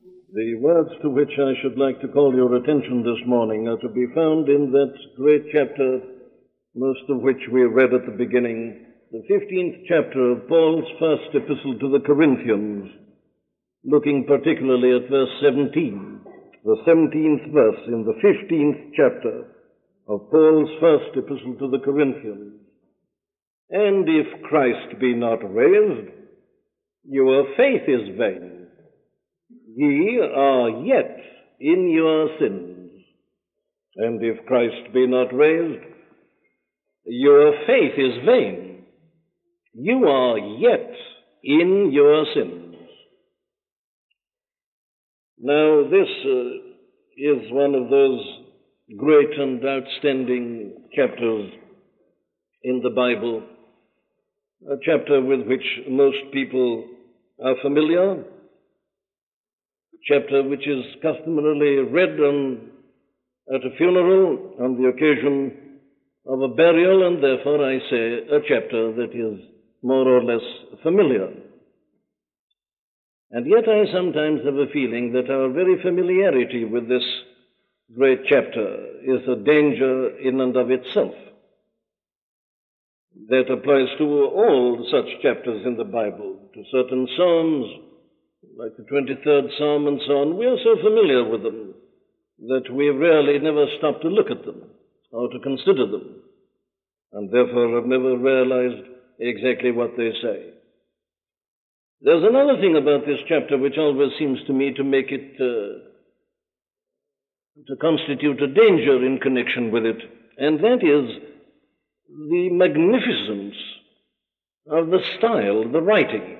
The words to which I should like to call your attention this morning are to be found in that great chapter, most of which we read at the beginning, the 15th chapter of Paul's first epistle to the Corinthians, looking particularly at verse 17, the 17th verse in the 15th chapter of Paul's first epistle to the Corinthians. And if Christ be not raised, your faith is vain. Ye are yet in your sins. And if Christ be not raised, your faith is vain. You are yet in your sins. Now, this is one of those great and outstanding chapters in the Bible, a chapter with which most people are familiar, a chapter which is customarily read at a funeral on the occasion of a burial, and therefore I say a chapter that is more or less familiar. And yet I sometimes have a feeling that our very familiarity with this great chapter is a danger in and of itself. That applies to all such chapters in the Bible, to certain psalms, like the 23rd Psalm and so on. We are so familiar with them that we rarely never stop to look at them or to consider them, and therefore have never realized exactly what they say. There's another thing about this chapter which always seems to me to make it, to constitute a danger in connection with it, and that is the magnificence of the style, the writing,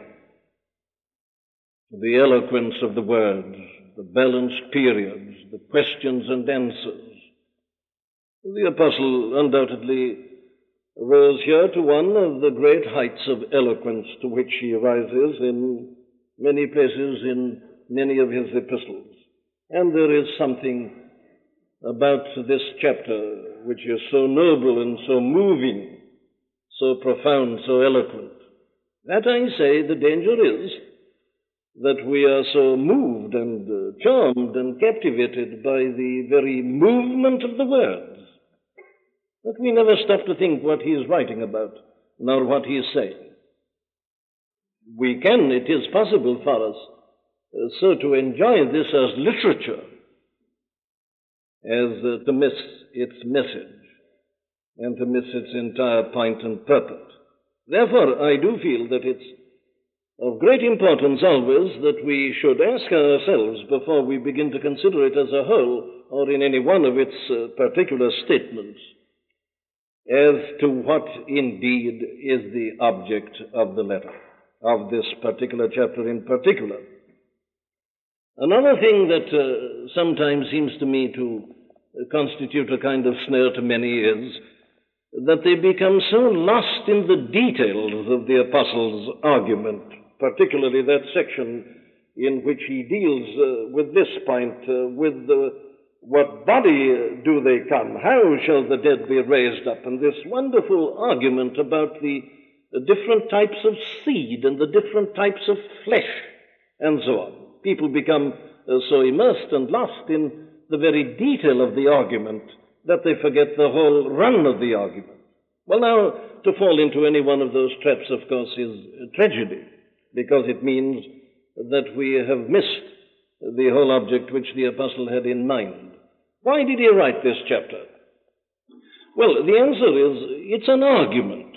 the eloquence of the words, the balanced periods, the questions and answers. The apostle undoubtedly rose here to one of the great heights of eloquence to which he rises in many places in many of his epistles. And there is something about this chapter which is so noble and so moving, so profound, so eloquent, that I say the danger is that we are so moved and charmed and captivated by the very movement of the words that we never stop to think what he is writing about, nor what he is saying. It is possible for us so to enjoy this as literature as to miss its message and to miss its entire point and purpose. Therefore, I do feel that it's of great importance always that we should ask ourselves before we begin to consider it as a whole or in any one of its particular statements as to what indeed is the object of the letter, of this particular chapter in particular. Another thing that sometimes seems to me to constitute a kind of snare to many is that they become so lost in the details of the apostle's argument, particularly that section in which he deals with this point, with what body do they come? How shall the dead be raised up? And this wonderful argument about the different types of seed and the different types of flesh and so on. People become so immersed and lost in the very detail of the argument that they forget the whole run of the argument. Well, now, to fall into any one of those traps, of course, is a tragedy, because it means that we have missed the whole object which the apostle had in mind. Why did he write this chapter? Well, the answer is, it's an argument.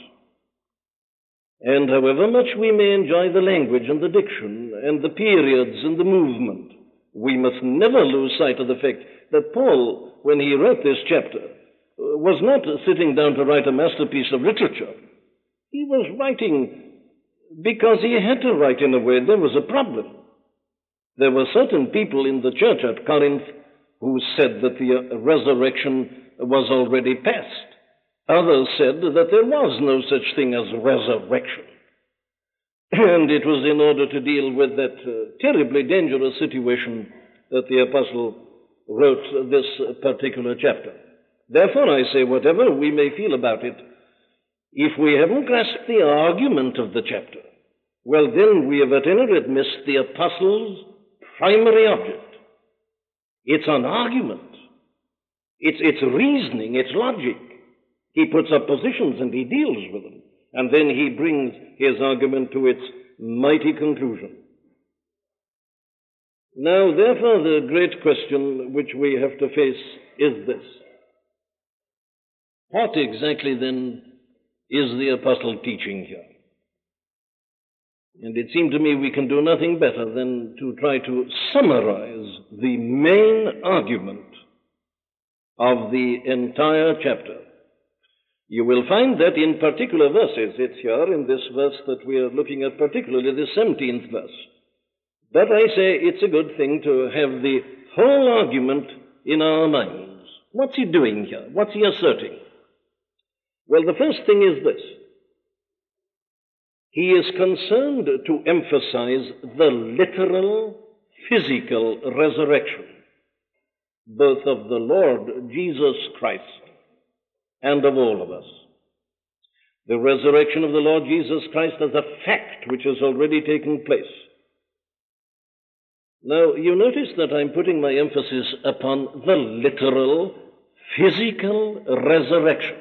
And however much we may enjoy the language and the diction and the periods and the movement, we must never lose sight of the fact that Paul, when he wrote this chapter, was not sitting down to write a masterpiece of literature. He was writing because he had to write in a way. There was a problem. There were certain people in the church at Corinth who said that the resurrection was already past. Others said that there was no such thing as resurrection. And it was in order to deal with that terribly dangerous situation that the apostle wrote this particular chapter. Therefore, I say, whatever we may feel about it, if we haven't grasped the argument of the chapter, well, then we have at any rate missed the apostle's primary object. It's an argument. It's reasoning, it's logic. He puts up positions and he deals with them. And then he brings his argument to its mighty conclusion. Now, therefore, the great question which we have to face is this. What exactly, then, is the apostle teaching here? And it seemed to me we can do nothing better than to try to summarize the main argument of the entire chapter. You will find that in particular verses. It's here in this verse that we are looking at, particularly the 17th verse. But I say it's a good thing to have the whole argument in our minds. What's he doing here? What's he asserting? Well, the first thing is this. He is concerned to emphasize the literal, physical resurrection, both of the Lord Jesus Christ and of all of us. The resurrection of the Lord Jesus Christ as a fact which has already taken place. Now, you notice that I'm putting my emphasis upon the literal, physical resurrection.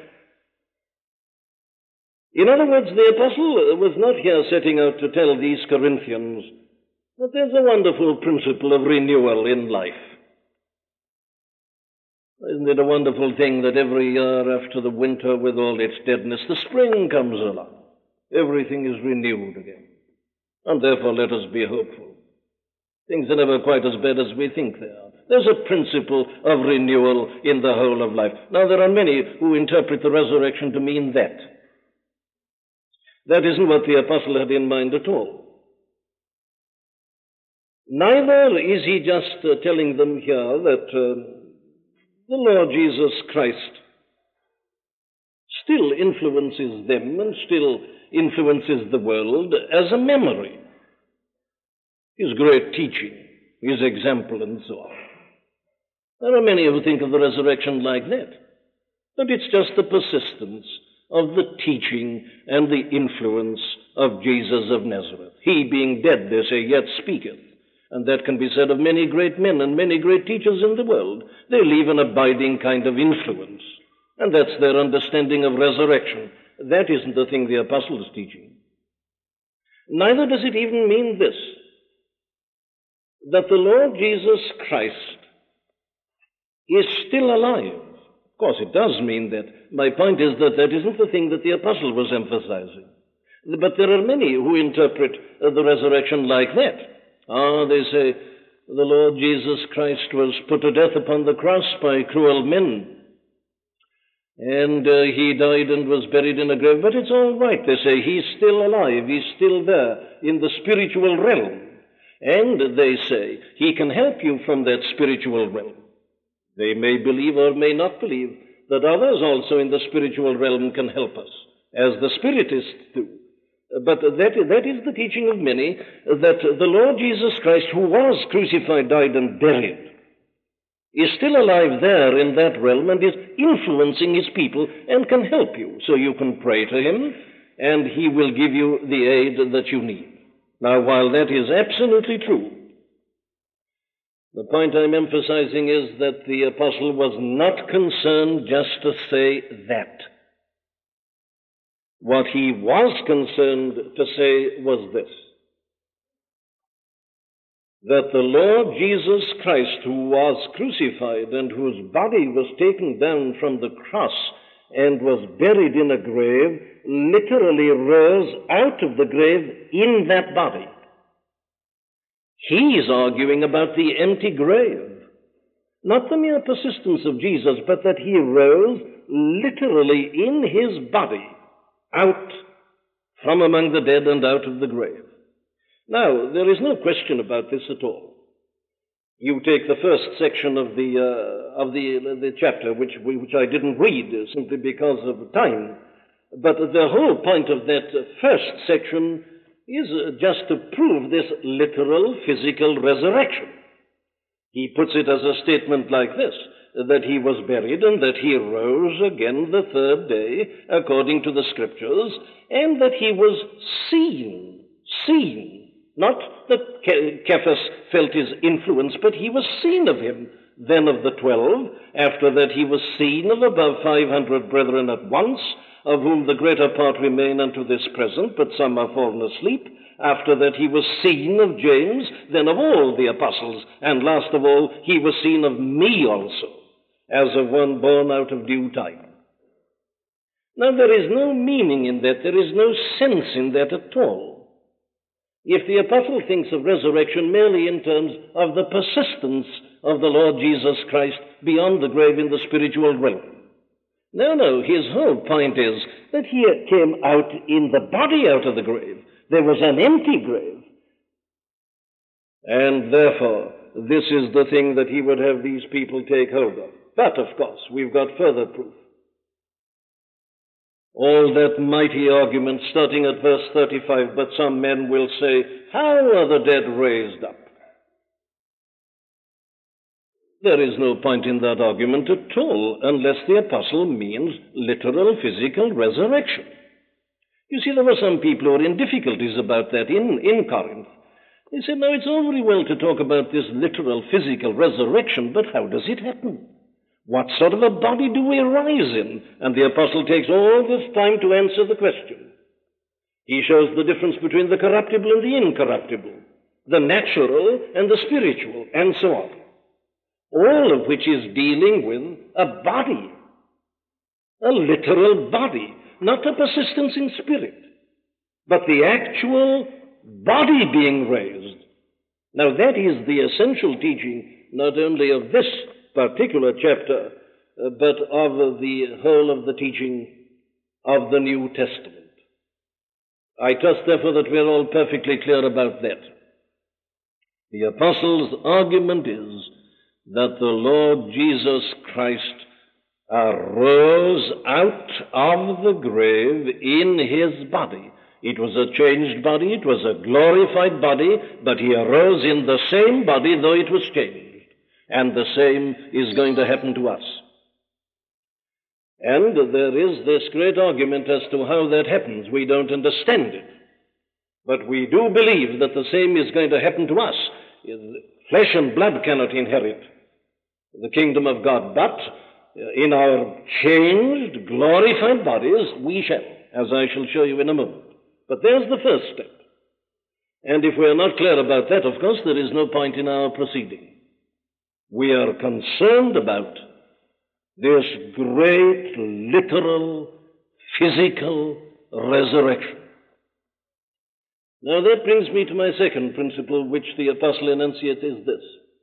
In other words, the apostle was not here setting out to tell these Corinthians that there's a wonderful principle of renewal in life. Isn't it a wonderful thing that every year after the winter with all its deadness, the spring comes along. Everything is renewed again. And therefore let us be hopeful. Things are never quite as bad as we think they are. There's a principle of renewal in the whole of life. Now there are many who interpret the resurrection to mean that. That isn't what the apostle had in mind at all. Neither is he just telling them here that the Lord Jesus Christ still influences them and still influences the world as a memory. His great teaching, his example, and so on. There are many who think of the resurrection like that. But it's just the persistence of the teaching and the influence of Jesus of Nazareth. He being dead, they say, yet speaketh. And that can be said of many great men and many great teachers in the world. They leave an abiding kind of influence. And that's their understanding of resurrection. That isn't the thing the apostle is teaching. Neither does it even mean this, that the Lord Jesus Christ is still alive. Of course, it does mean that. My point is that that isn't the thing that the apostle was emphasizing. But there are many who interpret the resurrection like that. They say, the Lord Jesus Christ was put to death upon the cross by cruel men. And he died and was buried in a grave. But it's all right, they say. He's still alive. He's still there in the spiritual realm. And they say, he can help you from that spiritual realm. They may believe or may not believe that others also in the spiritual realm can help us, as the Spiritists do. But that is the teaching of many, that the Lord Jesus Christ, who was crucified, died, and buried, is still alive there in that realm and is influencing his people and can help you. So you can pray to him, and he will give you the aid that you need. Now, while that is absolutely true, the point I'm emphasizing is that the apostle was not concerned just to say that. What he was concerned to say was this, that the Lord Jesus Christ, who was crucified and whose body was taken down from the cross and was buried in a grave, literally rose out of the grave in that body. He is arguing about the empty grave, not the mere persistence of Jesus, but that he rose literally in his body out from among the dead and out of the grave. Now, there is no question about this at all. You take the first section of the chapter, which I didn't read simply because of time, but the whole point of that first section is just to prove this literal physical resurrection. He puts it as a statement like this, that he was buried and that he rose again the third day, according to the Scriptures, and that he was seen Not that Cephas felt his influence, but he was seen of him. Then of the 12, after that he was seen of above 500 brethren at once, of whom the greater part remain unto this present, but some are fallen asleep. After that he was seen of James, then of all the apostles, and last of all he was seen of me also, as of one born out of due time. Now there is no meaning in that, there is no sense in that at all. If the apostle thinks of resurrection merely in terms of the persistence of the Lord Jesus Christ beyond the grave in the spiritual realm. No, his whole point is that he came out in the body out of the grave. There was an empty grave. And therefore, this is the thing that he would have these people take hold of. But, of course, we've got further proof. All that mighty argument starting at verse 35, but some men will say, how are the dead raised up? There is no point in that argument at all, unless the apostle means literal physical resurrection. You see, there were some people who were in difficulties about that in Corinth. They said, no, it's all very well to talk about this literal physical resurrection, but how does it happen? What sort of a body do we rise in? And the apostle takes all this time to answer the question. He shows the difference between the corruptible and the incorruptible, the natural and the spiritual, and so on. All of which is dealing with a body, a literal body, not a persistence in spirit, but the actual body being raised. Now that is the essential teaching not only of this particular chapter, but of the whole of the teaching of the New Testament. I trust, therefore, that we are all perfectly clear about that. The apostle's argument is that the Lord Jesus Christ arose out of the grave in his body. It was a changed body, it was a glorified body, but he arose in the same body, though it was changed. And the same is going to happen to us. And there is this great argument as to how that happens. We don't understand it. But we do believe that the same is going to happen to us. Flesh and blood cannot inherit the kingdom of God, but in our changed, glorified bodies, we shall, as I shall show you in a moment. But there's the first step. And if we are not clear about that, of course, there is no point in our proceeding. We are concerned about this great, literal, physical resurrection. Now that brings me to my second principle, which the apostle enunciates, is this: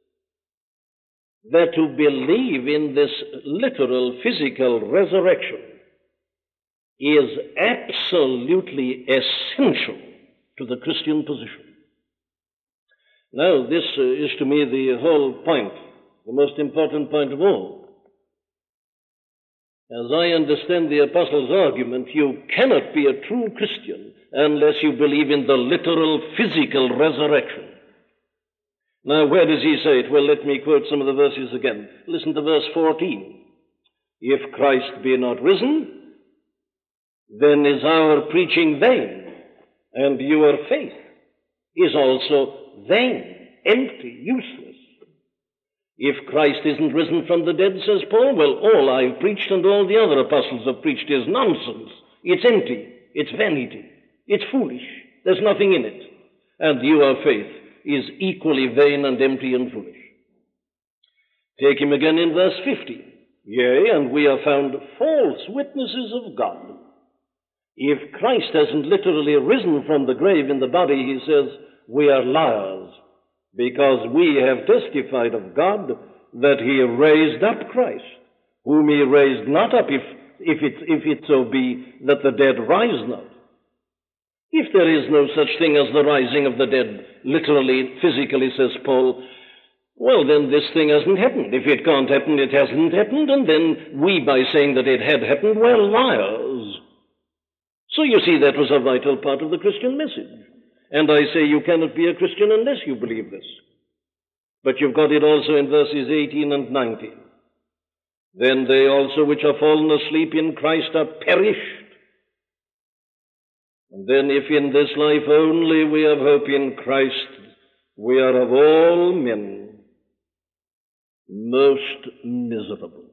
that to believe in this literal, physical resurrection is absolutely essential to the Christian position. Now, this is to me the whole point, the most important point of all. As I understand the apostle's argument, you cannot be a true Christian unless you believe in the literal physical resurrection. Now, where does he say it? Well, let me quote some of the verses again. Listen to verse 14. If Christ be not risen, then is our preaching vain, and your faith is also vain, empty, useless. If Christ isn't risen from the dead, says Paul, well, all I've preached and all the other apostles have preached is nonsense. It's empty. It's vanity. It's foolish. There's nothing in it. And your faith is equally vain and empty and foolish. Take him again in verse 50. Yea, and we are found false witnesses of God. If Christ hasn't literally risen from the grave in the body, he says, we are liars, because we have testified of God that he raised up Christ, whom he raised not up, if it so be that the dead rise not. If there is no such thing as the rising of the dead, literally, physically, says Paul, well, then this thing hasn't happened. If it can't happen, it hasn't happened, and then we, by saying that it had happened, we're liars. So you see, that was a vital part of the Christian message. And I say you cannot be a Christian unless you believe this. But you've got it also in verses 18 and 19. Then they also which are fallen asleep in Christ are perished. And then if in this life only we have hope in Christ, we are of all men most miserable.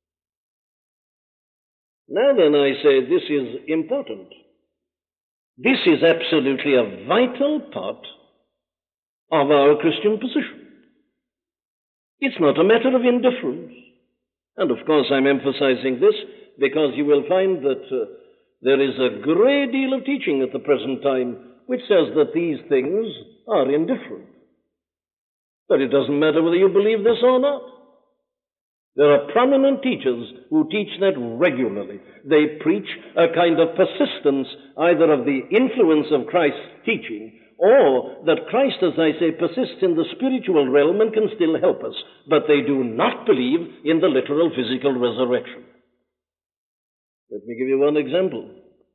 Now then, I say this is important. This is absolutely a vital part of our Christian position. It's not a matter of indifference. And of course I'm emphasizing this because you will find that there is a great deal of teaching at the present time which says that these things are indifferent. But it doesn't matter whether you believe this or not. There are prominent teachers who teach that regularly. They preach a kind of persistence either of the influence of Christ's teaching or that Christ, as I say, persists in the spiritual realm and can still help us. But they do not believe in the literal physical resurrection. Let me give you one example.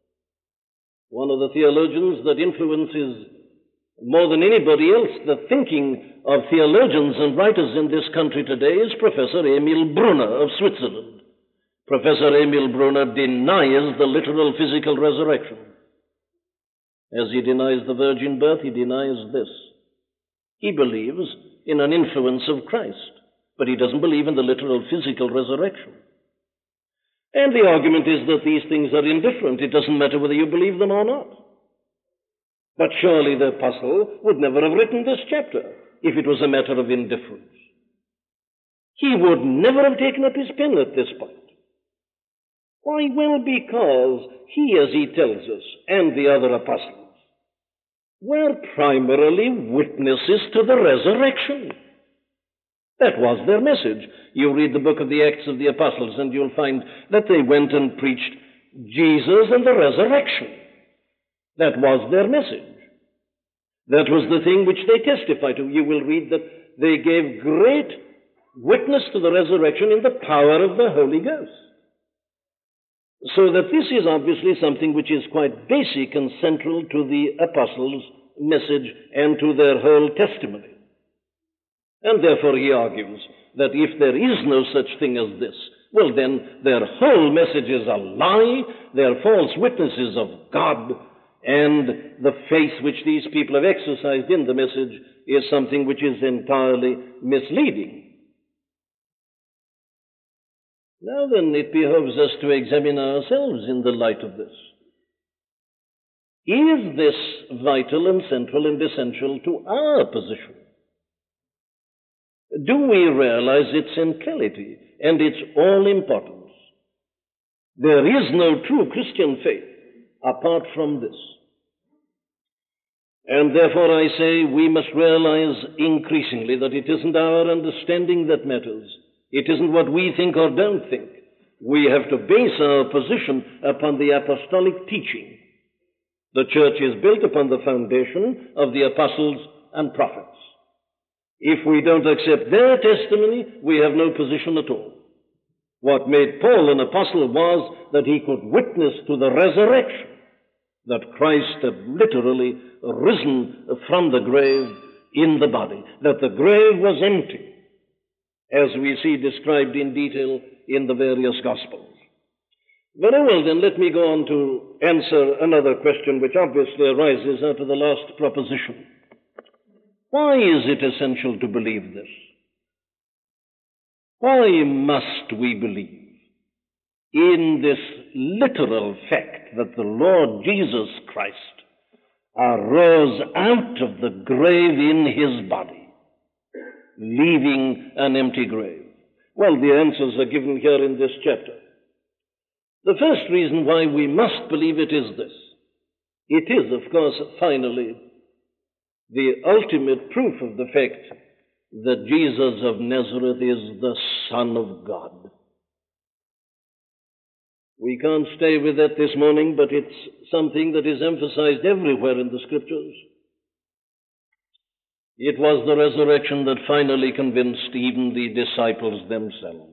One of the theologians that influences more than anybody else the thinking of theologians and writers in this country today is Professor Emil Brunner of Switzerland. Professor Emil Brunner denies the literal physical resurrection. As he denies the virgin birth, he denies this. He believes in an influence of Christ, but he doesn't believe in the literal physical resurrection. And the argument is that these things are indifferent. It doesn't matter whether you believe them or not. But surely the apostle would never have written this chapter if it was a matter of indifference. He would never have taken up his pen at this point. Why? Well, because he, as he tells us, and the other apostles, were primarily witnesses to the resurrection. That was their message. You read the book of the Acts of the Apostles, and you'll find that they went and preached Jesus and the resurrection. That was their message. That was the thing which they testified to. You will read that they gave great witness to the resurrection in the power of the Holy Ghost. So that this is obviously something which is quite basic and central to the apostles' message and to their whole testimony. And therefore he argues that if there is no such thing as this, well then their whole message is a lie, they're false witnesses of God, and the faith which these people have exercised in the message is something which is entirely misleading. Now then, it behoves us to examine ourselves in the light of this. Is this vital and central and essential to our position? Do we realize its centrality and its all-importance? There is no true Christian faith apart from this. And therefore I say we must realize increasingly that it isn't our understanding that matters. It isn't what we think or don't think. We have to base our position upon the apostolic teaching. The church is built upon the foundation of the apostles and prophets. If we don't accept their testimony, we have no position at all. What made Paul an apostle was that he could witness to the resurrection, that Christ had literally risen from the grave in the body, that the grave was empty, as we see described in detail in the various Gospels. Very well, then, let me go on to answer another question which obviously arises out of the last proposition. Why is it essential to believe this? Why must we believe in this literal fact that the Lord Jesus Christ arose out of the grave in his body, leaving an empty grave? Well, the answers are given here in this chapter. The first reason why we must believe it is this. It is, of course, finally, the ultimate proof of the fact that Jesus of Nazareth is the Son of God. We can't stay with that this morning, but it's something that is emphasized everywhere in the Scriptures. It was the resurrection that finally convinced even the disciples themselves.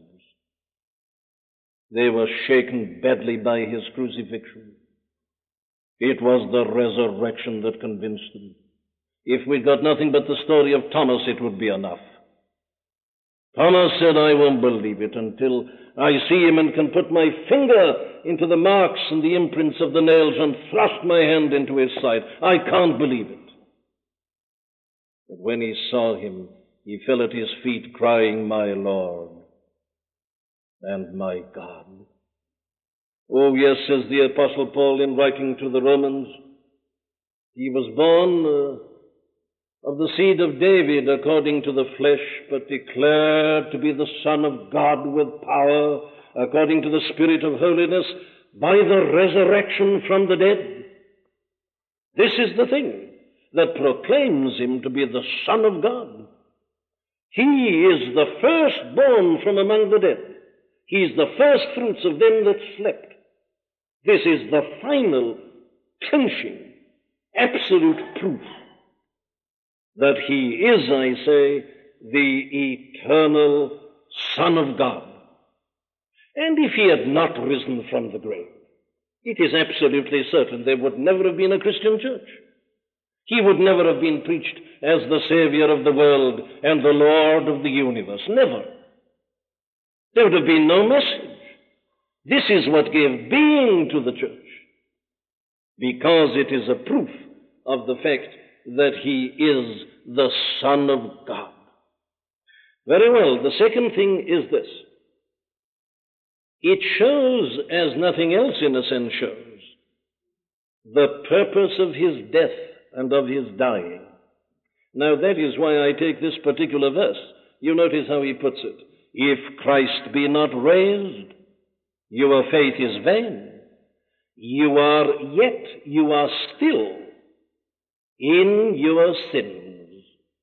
They were shaken badly by his crucifixion. It was the resurrection that convinced them. If we'd got nothing but the story of Thomas, it would be enough. Thomas said, I won't believe it until I see him and can put my finger into the marks and the imprints of the nails and thrust my hand into his side. I can't believe it. But when he saw him, he fell at his feet, crying, My Lord and my God. Oh, yes, says the Apostle Paul in writing to the Romans, he was born of the seed of David according to the flesh, but declared to be the Son of God with power according to the Spirit of holiness by the resurrection from the dead. This is the thing that proclaims him to be the Son of God. He is the firstborn from among the dead. He is the first fruits of them that slept. This is the final, clinching, absolute proof that he is, I say, the eternal Son of God. And if he had not risen from the grave, it is absolutely certain there would never have been a Christian church. He would never have been preached as the Savior of the world and the Lord of the universe. Never. There would have been no message. This is what gave being to the church, because it is a proof of the fact that he is the Son of God. Very well, the second thing is this. It shows, as nothing else in a sense shows, the purpose of his death and of his dying. Now that is why I take this particular verse. You notice how he puts it. If Christ be not raised, your faith is vain. You are still in your sins.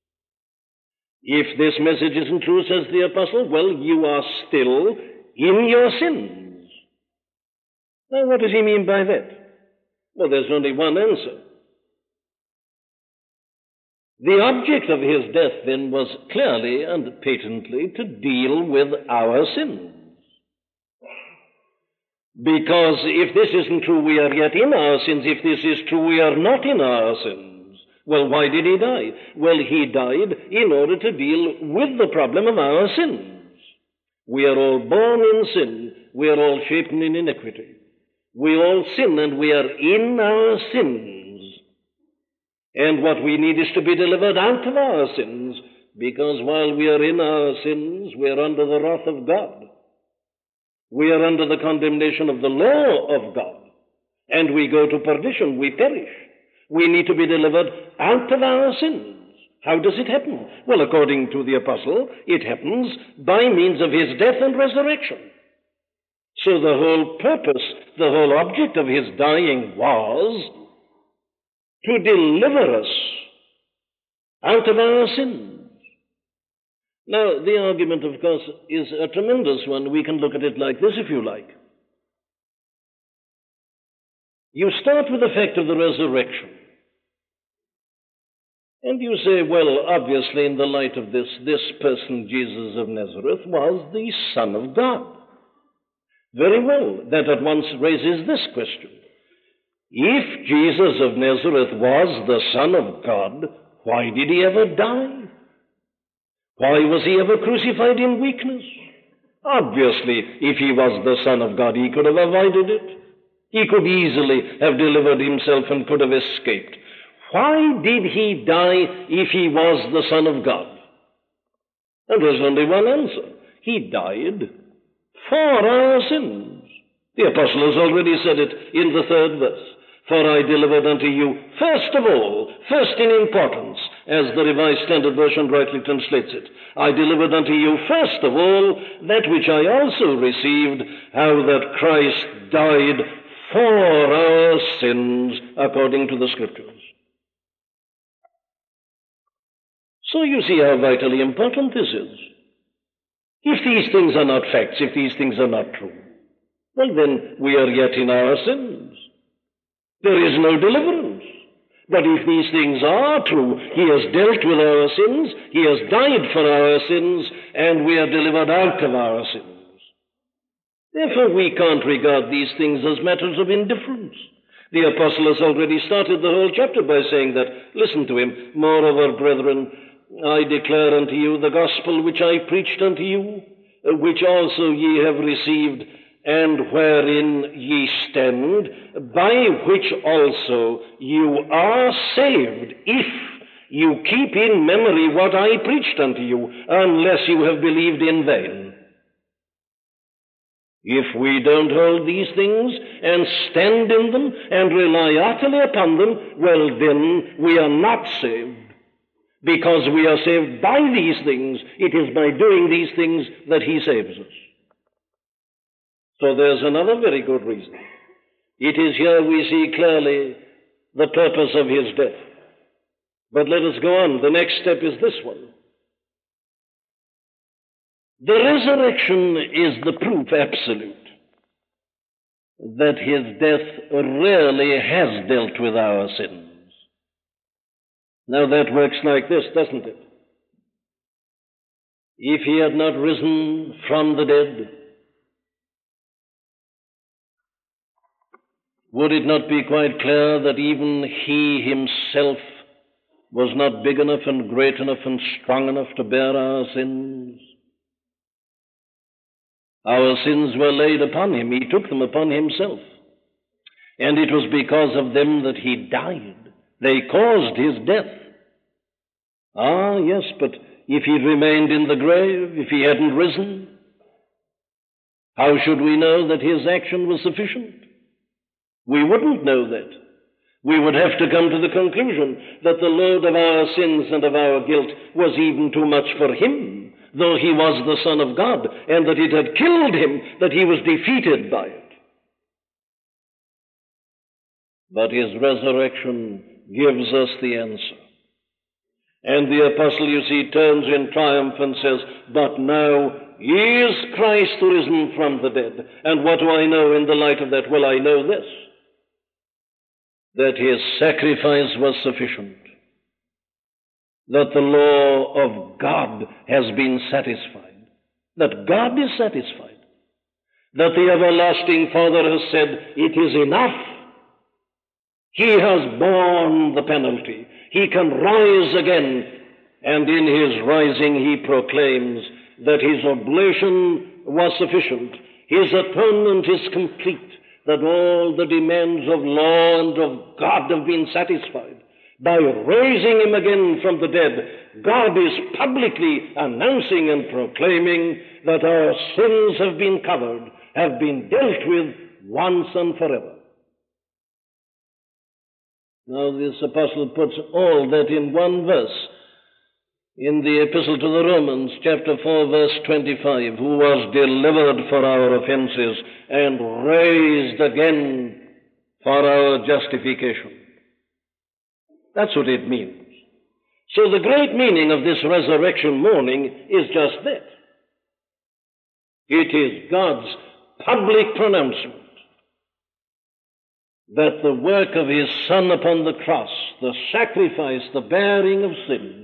If this message isn't true, says the apostle, well, you are still in your sins. Now, what does he mean by that? Well, there's only one answer. The object of his death, then, was clearly and patently to deal with our sins. Because if this isn't true, we are yet in our sins. If this is true, we are not in our sins. Well, why did he die? Well, he died in order to deal with the problem of our sins. We are all born in sin. We are all shapen in iniquity. We all sin, and we are in our sins. And what we need is to be delivered out of our sins, because while we are in our sins, we are under the wrath of God. We are under the condemnation of the law of God, and we go to perdition, we perish. We need to be delivered out of our sins. How does it happen? Well, according to the apostle, it happens by means of his death and resurrection. So the whole purpose, the whole object of his dying was to deliver us out of our sins. Now, the argument, of course, is a tremendous one. We can look at it like this, if you like. You start with the fact of the resurrection. And you say, well, obviously, in the light of this person, Jesus of Nazareth, was the Son of God. Very well, that at once raises this question. If Jesus of Nazareth was the Son of God, why did he ever die? Why was he ever crucified in weakness? Obviously, if he was the Son of God, he could have avoided it. He could easily have delivered himself and could have escaped. Why did he die if he was the Son of God? And there's only one answer. He died for our sins. The apostle has already said it in the 3rd verse. For I delivered unto you, first of all, first in importance, as the Revised Standard Version rightly translates it, I delivered unto you, first of all, that which I also received, how that Christ died for our sins, according to the Scriptures. So you see how vitally important this is. If these things are not facts, if these things are not true, well then we are yet in our sins. There is no deliverance. But if these things are true, he has dealt with our sins, he has died for our sins, and we are delivered out of our sins. Therefore, we can't regard these things as matters of indifference. The apostle has already started the whole chapter by saying that, listen to him, moreover, brethren, I declare unto you the gospel which I preached unto you, which also ye have received, and wherein ye stand, by which also you are saved, if you keep in memory what I preached unto you, unless you have believed in vain. If we don't hold these things and stand in them and rely utterly upon them, well, then we are not saved. Because we are saved by these things, it is by doing these things that he saves us. So there's another very good reason. It is here we see clearly the purpose of his death. But let us go on. The next step is this one. The resurrection is the proof absolute that his death really has dealt with our sins. Now that works like this, doesn't it? If he had not risen from the dead, would it not be quite clear that even he himself was not big enough and great enough and strong enough to bear our sins? Our sins were laid upon him. He took them upon himself. And it was because of them that he died. They caused his death. Ah, yes, but if he'd remained in the grave, if he hadn't risen, how should we know that his action was sufficient? We wouldn't know that. We would have to come to the conclusion that the load of our sins and of our guilt was even too much for him, though he was the Son of God, and that it had killed him, that he was defeated by it. But his resurrection gives us the answer. And the apostle, you see, turns in triumph and says, but now is Christ risen from the dead. And what do I know in the light of that? Well, I know this, that his sacrifice was sufficient, that the law of God has been satisfied, that God is satisfied, that the everlasting Father has said, it is enough. He has borne the penalty. He can rise again, and in his rising he proclaims that his oblation was sufficient, his atonement is complete, that all the demands of law and of God have been satisfied. By raising him again from the dead, God is publicly announcing and proclaiming that our sins have been covered, have been dealt with once and forever. Now this apostle puts all that in one verse in the epistle to the Romans, chapter 4, verse 25, who was delivered for our offenses and raised again for our justification. That's what it means. So the great meaning of this resurrection morning is just that. It is God's public pronouncement that the work of his Son upon the cross, the sacrifice, the bearing of sins,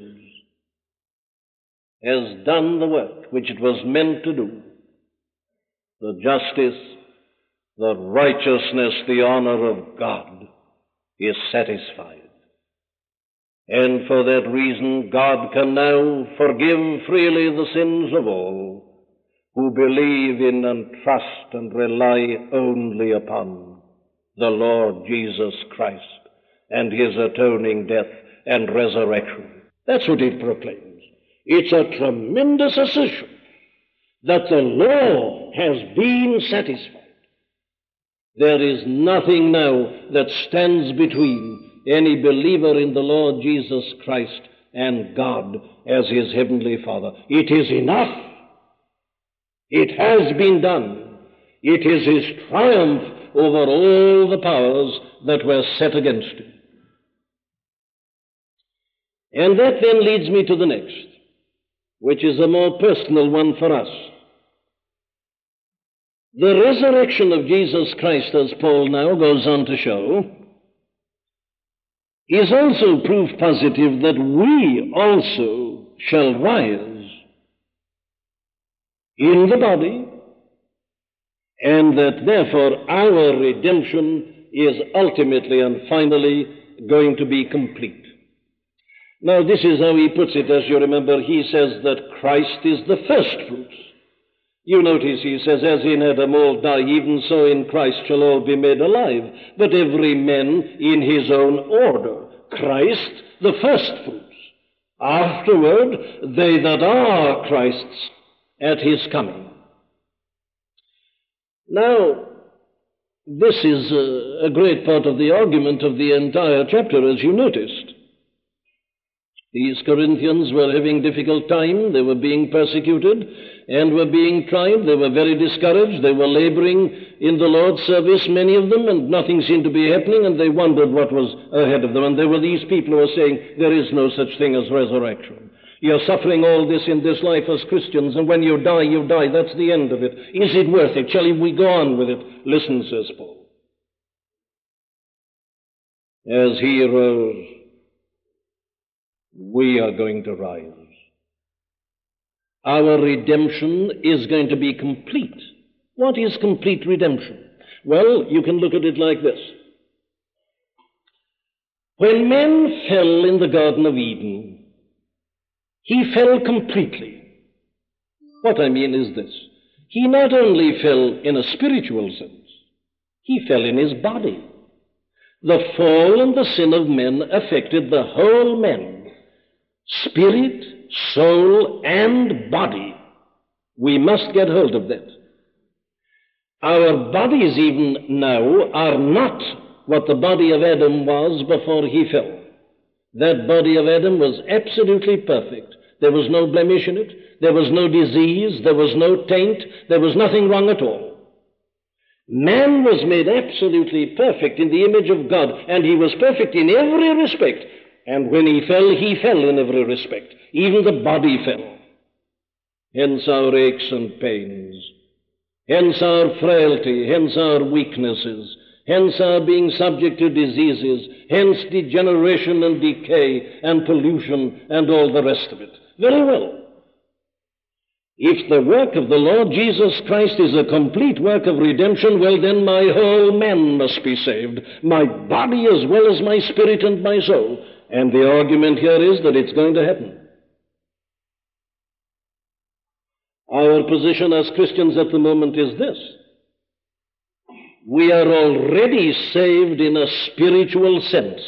has done the work which it was meant to do. The justice, the righteousness, the honor of God is satisfied. And for that reason, God can now forgive freely the sins of all who believe in and trust and rely only upon the Lord Jesus Christ and his atoning death and resurrection. That's what it proclaims. It's a tremendous assertion that the law has been satisfied. There is nothing now that stands between any believer in the Lord Jesus Christ and God as his heavenly Father. It is enough. It has been done. It is his triumph over all the powers that were set against him. And that then leads me to the next, which is a more personal one for us. The resurrection of Jesus Christ, as Paul now goes on to show, is also proof positive that we also shall rise in the body, and that therefore our redemption is ultimately and finally going to be complete. Now, this is how he puts it, as you remember. He says that Christ is the first fruits. You notice he says, as in Adam all die, even so in Christ shall all be made alive, but every man in his own order. Christ, the first fruits. Afterward, they that are Christ's at his coming. Now, this is a great part of the argument of the entire chapter, as you noticed. These Corinthians were having difficult time. They were being persecuted and were being tried. They were very discouraged. They were laboring in the Lord's service, many of them, and nothing seemed to be happening, and they wondered what was ahead of them. And there were these people who were saying, there is no such thing as resurrection. You're suffering all this in this life as Christians, and when you die, you die. That's the end of it. Is it worth it? Shall we go on with it? Listen, says Paul. As he rose, we are going to rise. Our redemption is going to be complete. What is complete redemption? Well, you can look at it like this. When man fell in the Garden of Eden, he fell completely. What I mean is this. He not only fell in a spiritual sense, he fell in his body. The fall and the sin of men affected the whole man. Spirit, soul, and body. We must get hold of that. Our bodies even now are not what the body of Adam was before he fell. That body of Adam was absolutely perfect. There was no blemish in it. There was no disease. There was no taint. There was nothing wrong at all. Man was made absolutely perfect in the image of God, and he was perfect in every respect. And when he fell in every respect. Even the body fell. Hence our aches and pains. Hence our frailty. Hence our weaknesses. Hence our being subject to diseases. Hence degeneration and decay and pollution and all the rest of it. Very well. If the work of the Lord Jesus Christ is a complete work of redemption, well then my whole man must be saved. My body as well as my spirit and my soul. And the argument here is that it's going to happen. Our position as Christians at the moment is this. We are already saved in a spiritual sense.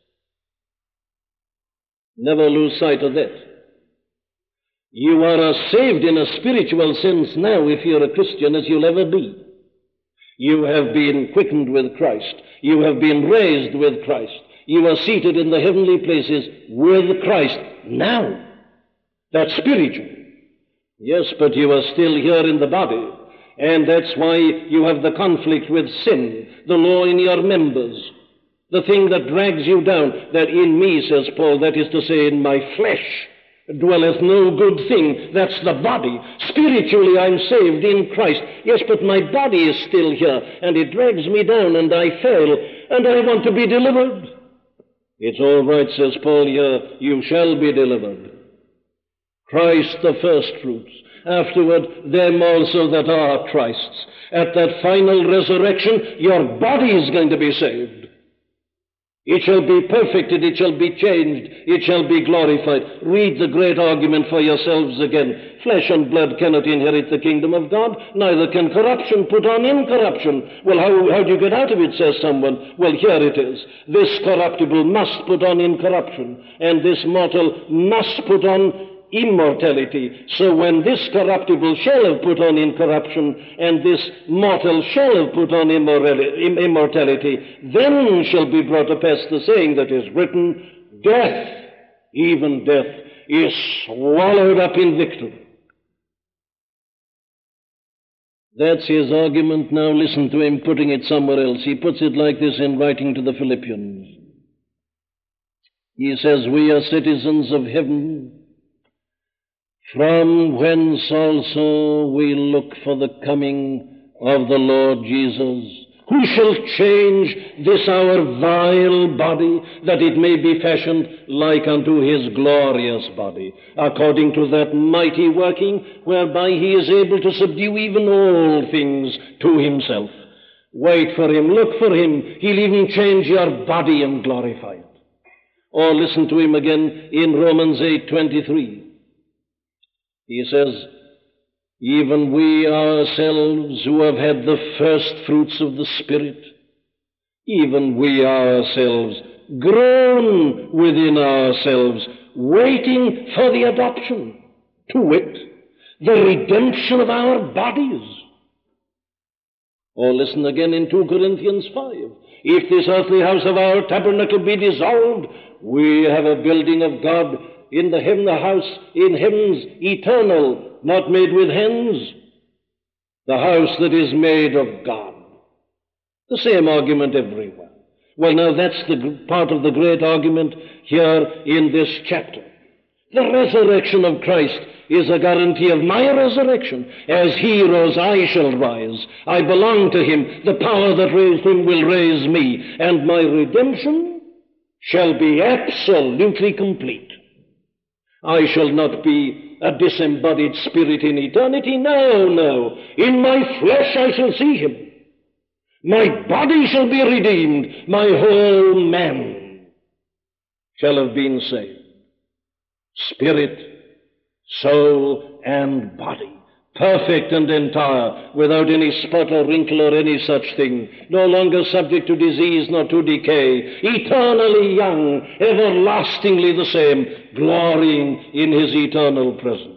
Never lose sight of that. You are as saved in a spiritual sense now, if you're a Christian, as you'll ever be. You have been quickened with Christ. You have been raised with Christ. You are seated in the heavenly places with Christ now. That's spiritual. Yes, but you are still here in the body. And that's why you have the conflict with sin, the law in your members, the thing that drags you down, that in me, says Paul, that is to say, in my flesh, dwelleth no good thing. That's the body. Spiritually, I'm saved in Christ. Yes, but my body is still here, and it drags me down, and I fail, and I want to be delivered. It's all right, says Paul here, you shall be delivered. Christ the first fruits. Afterward, them also that are Christ's. At that final resurrection, your body is going to be saved. It shall be perfected, it shall be changed, it shall be glorified. Read the great argument for yourselves again. Flesh and blood cannot inherit the kingdom of God, neither can corruption put on incorruption. Well, how do you get out of it, says someone. Well, here it is. This corruptible must put on incorruption, and this mortal must put on immortality. So when this corruptible shall have put on incorruption, and this mortal shall have put on immortality, then shall be brought to pass the saying that is written, death, even death, is swallowed up in victory. That's his argument. Now listen to him putting it somewhere else. He puts it like this in writing to the Philippians. He says, we are citizens of heaven, from whence also we look for the coming of the Lord Jesus, who shall change this our vile body, that it may be fashioned like unto his glorious body, according to that mighty working whereby he is able to subdue even all things to himself. Wait for him, look for him. He'll even change your body and glorify it. Or listen to him again in Romans 8:23. He says, even we ourselves who have had the first fruits of the Spirit, even we ourselves groan within ourselves, waiting for the adoption, to wit, the redemption of our bodies. Or listen again in 2 Corinthians 5. If this earthly house of our tabernacle be dissolved, we have a building of God in the heaven, a house in heavens eternal, not made with hands, the house that is made of God. The same argument everywhere. Well, now that's the part of the great argument here in this chapter. The resurrection of Christ is a guarantee of my resurrection. As he rose, I shall rise. I belong to him. The power that raised him will raise me. And my redemption shall be absolutely complete. I shall not be a disembodied spirit in eternity. No, no. In my flesh I shall see him. My body shall be redeemed. My whole man shall have been saved. Spirit, soul, and body, perfect and entire, without any spot or wrinkle or any such thing, no longer subject to disease nor to decay, eternally young, everlastingly the same, glorying in his eternal presence.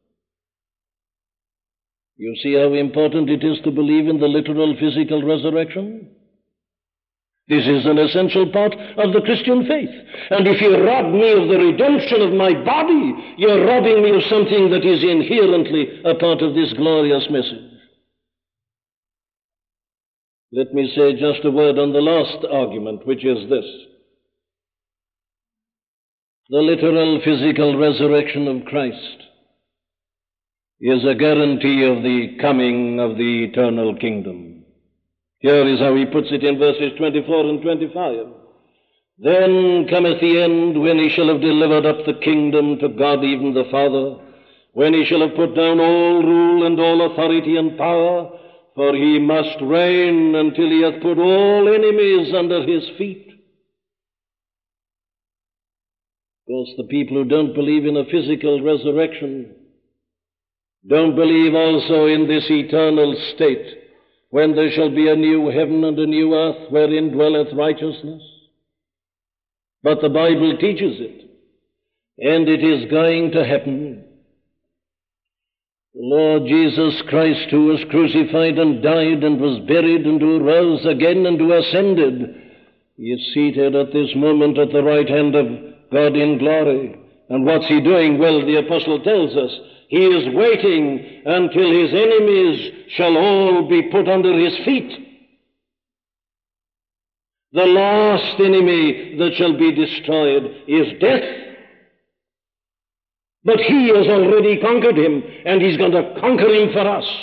You see how important it is to believe in the literal physical resurrection? This is an essential part of the Christian faith. And if you rob me of the redemption of my body, you're robbing me of something that is inherently a part of this glorious message. Let me say just a word on the last argument, which is this. The literal physical resurrection of Christ is a guarantee of the coming of the eternal kingdom. Here is how he puts it in verses 24 and 25. Then cometh the end, when he shall have delivered up the kingdom to God even the Father, when he shall have put down all rule and all authority and power, for he must reign until he hath put all enemies under his feet. Of course, the people who don't believe in a physical resurrection don't believe also in this eternal state, when there shall be a new heaven and a new earth wherein dwelleth righteousness. But the Bible teaches it, and it is going to happen. The Lord Jesus Christ, who was crucified and died and was buried and who rose again and who ascended, he is seated at this moment at the right hand of God in glory. And what's he doing? Well, the apostle tells us, he is waiting until his enemies shall all be put under his feet. The last enemy that shall be destroyed is death. But he has already conquered him, and he's going to conquer him for us.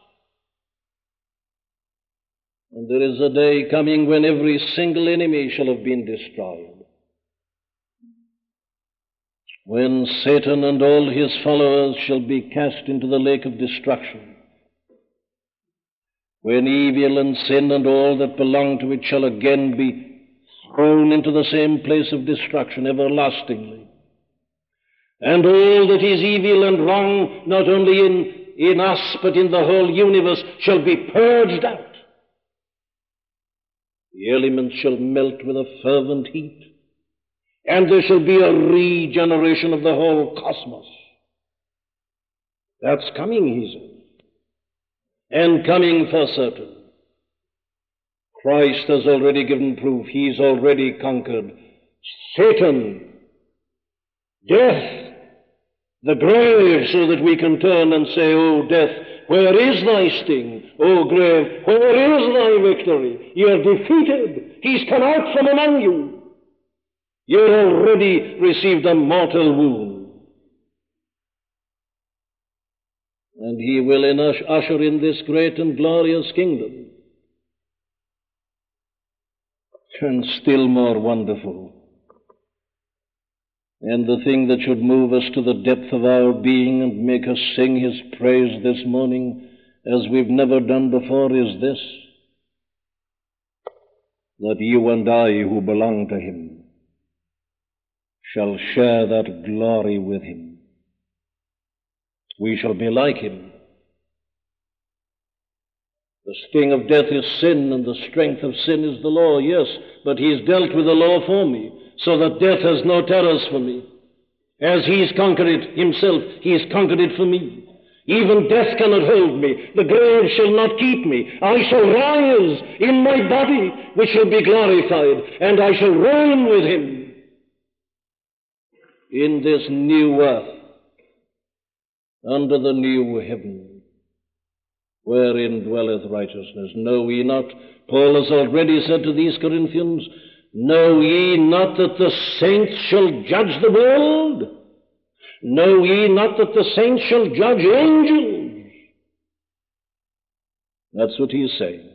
And there is a day coming when every single enemy shall have been destroyed. When Satan and all his followers shall be cast into the lake of destruction. When evil and sin and all that belong to it shall again be thrown into the same place of destruction everlastingly. And all that is evil and wrong, not only in us, but in the whole universe, shall be purged out. The elements shall melt with a fervent heat. And there shall be a regeneration of the whole cosmos. That's coming, he says. And coming for certain. Christ has already given proof. He's already conquered Satan, death, the grave, so that we can turn and say, "O death, where is thy sting? O grave, where is thy victory? You are defeated. He's come out from among you. You already received a mortal wound." And he will usher in this great and glorious kingdom. And still more wonderful, and the thing that should move us to the depth of our being and make us sing his praise this morning as we've never done before is this, that you and I who belong to him shall share that glory with him. We shall be like him. The sting of death is sin, and the strength of sin is the law, yes, but he's dealt with the law for me, so that death has no terrors for me. As he's conquered it himself, he's conquered it for me. Even death cannot hold me. The grave shall not keep me. I shall rise in my body, which shall be glorified, and I shall reign with him in this new earth, under the new heaven, wherein dwelleth righteousness. Know ye not, Paul has already said to these Corinthians, know ye not that the saints shall judge the world? Know ye not that the saints shall judge angels? That's what he's saying.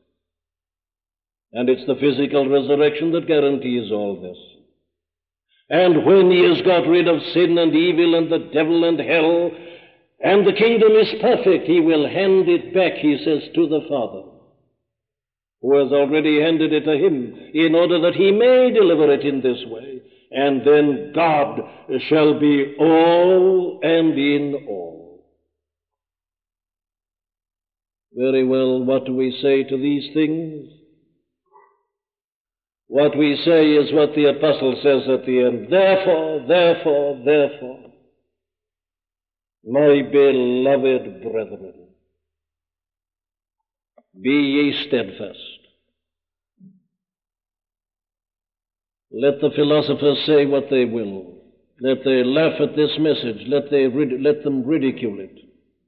And it's the physical resurrection that guarantees all this. And when he has got rid of sin and evil and the devil and hell, and the kingdom is perfect, he will hand it back, he says, to the Father, who has already handed it to him, in order that he may deliver it in this way. And then God shall be all and in all. Very well, what do we say to these things? What we say is what the apostle says at the end. Therefore, my beloved brethren, be ye steadfast. Let the philosophers say what they will. Let they laugh at this message. Let them ridicule it.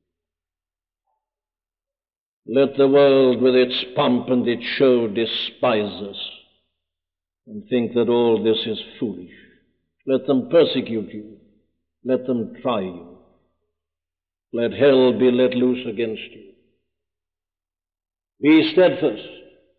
Let the world with its pomp and its show despise us and think that all this is foolish. Let them persecute you. Let them try you. Let hell be let loose against you. Be steadfast,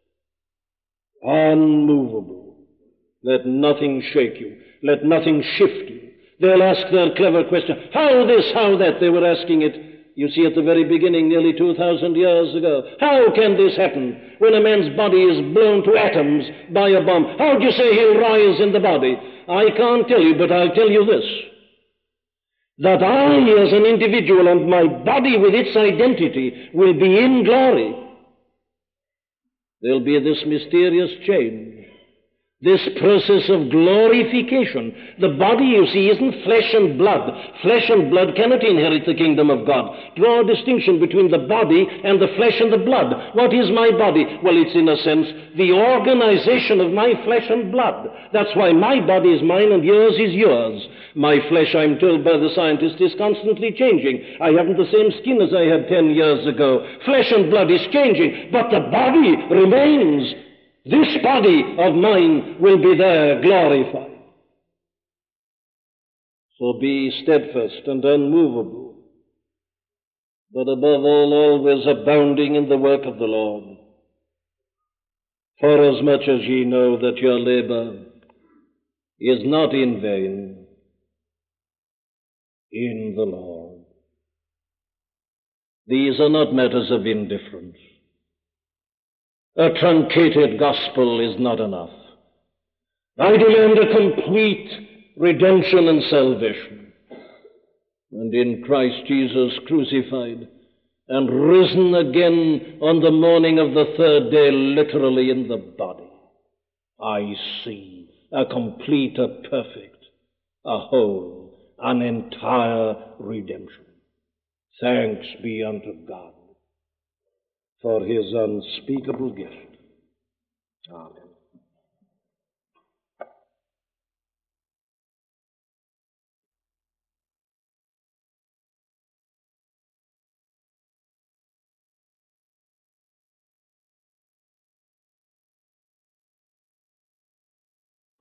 unmovable. Let nothing shake you. Let nothing shift you. They'll ask their clever question, how this, how that? They were asking it, you see, at the very beginning, nearly 2,000 years ago. How can this happen when a man's body is blown to atoms by a bomb? How do you say he'll rise in the body? I can't tell you, but I'll tell you this, that I, as an individual, and my body with its identity, will be in glory. There'll be this mysterious change. This process of glorification. The body, you see, isn't flesh and blood. Flesh and blood cannot inherit the kingdom of God. Draw a distinction between the body and the flesh and the blood. What is my body? Well, it's in a sense the organization of my flesh and blood. That's why my body is mine and yours is yours. My flesh, I'm told by the scientist, is constantly changing. I haven't the same skin as I had 10 years ago. Flesh and blood is changing, but the body remains. This body of mine will be there glorified. So be steadfast and unmovable, but above all, always abounding in the work of the Lord. Forasmuch as ye know that your labor is not in vain in the Lord. These are not matters of indifference. A truncated gospel is not enough. I demand a complete redemption and salvation. And in Christ Jesus crucified and risen again on the morning of the third day, literally in the body, I see a complete, a perfect, a whole, an entire redemption. Thanks be unto God for his unspeakable gift. Amen.